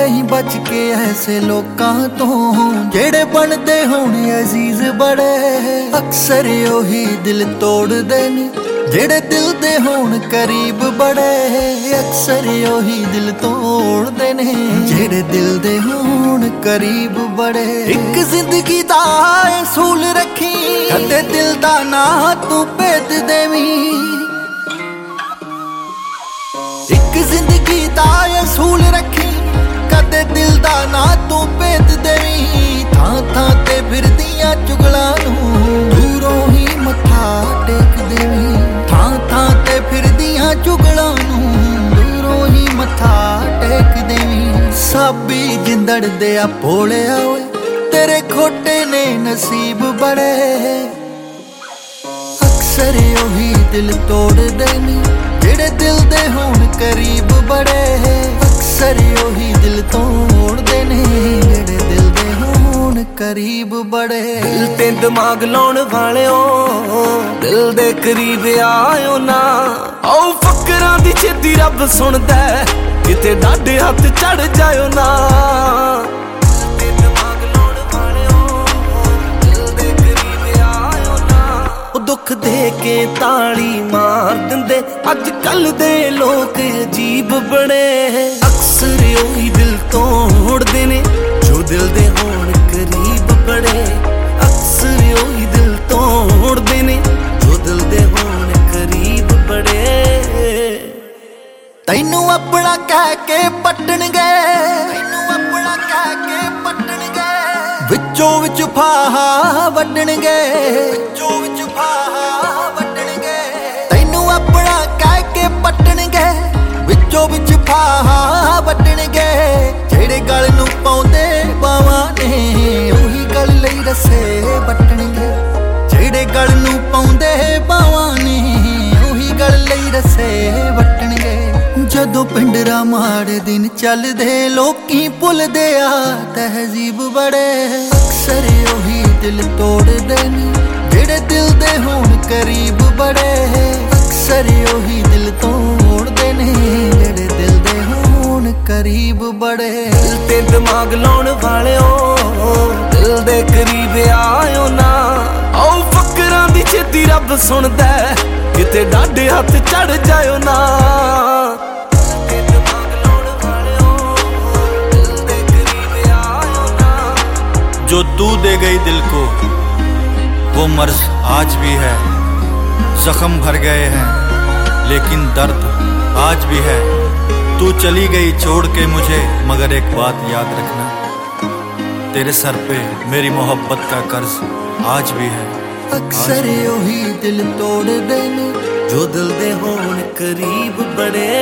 ही बच के ऐसे लोकां तो जेड़े बनदे होने अजीज बड़े। अक्सर ओही दिल तोड़दे ने जेड़े दिल दे होण करीब बड़े। अक्सर ओही दिल तोड़दे ने जेड़े दिल दे होण करीब बड़े। एक जिंदगी दा असूल रखी कदे दिल दा ना तू भेद देवीं। एक जिंदगी दा असूल रखी कदे दिल दा ना तू भेद देवीं। थां थां ते फिरदियां चुगलां नूं दूरों ही मत्था टेक देवीं। थां थां ते फिरदियां चुगलां नूं दूरों ही मत्था टेक देवीं। साबी जिंदड़ दे आ भोलिया ओए तेरे खोटे ने नसीब बड़े। अक्सर ओही दिल तोड़दे ने जेड़े दिल दे होण करीब बड़े। अक्सर ओही दिल तोड़दे ने जेड़े दिल दे होण करीब बड़े। दिल ते दिमाग लाउण वालिओ दिल दे करीब आयो ना। आओ फकरां दी छेती रब सुणदा किते डाडे हत्थ चढ़ जायो ना। दुख दे के ताली मार दिंदे अज कल दे लोग अजीब बड़े। अक्सर ओही दिल तोड़दे ने जो दिल दे होण करीब बड़े। अक्सर ओही दिल तोड़दे ने जो दिल दे होण करीब बड़े। तैनू अपना कह के पट्टणगे तैनू अपना कह के पट्टणगे विचों विच फाहा वड्डणगे विचों विच फाहा वड्डणगे। तैनू अपना कह के पट्टणगे विचों विच फाहा वड्डणगे। जेड़े गल नूं पाउंदे बावां ने ओही गल लई रस्से वट्टणगे। जेड़े गल नूं पाउंदे बावां ने ओही गल लई रस्से वट्टणगे। जदों पिंडरा माड़े दिन चलदे लोकी भुलदे आ तहजीब बड़े। अक्सर ओही दिल तोड़दे ने जेड़े दिल दे होण करीब बड़े। अक्सर ओही दिल तोड़दे ने जेड़े दिल दे होण करीब बड़े। दिल ते दिमाग लाउण वालिओ दिल दे करीब आयो ना। आओ फकरां दी छेती रब सुणदा किते डाडे हत्थ चढ़ जायो ना। जो तू दे गई दिल को वो मर्ज आज भी है। जख्म भर गए हैं लेकिन दर्द आज भी है। तू चली गई छोड़ के मुझे मगर एक बात याद रखना तेरे सर पे मेरी मोहब्बत का कर्ज आज भी है। अक्सर ओही दिल तोड़दे ने जो दिल दे होण करीब बड़े।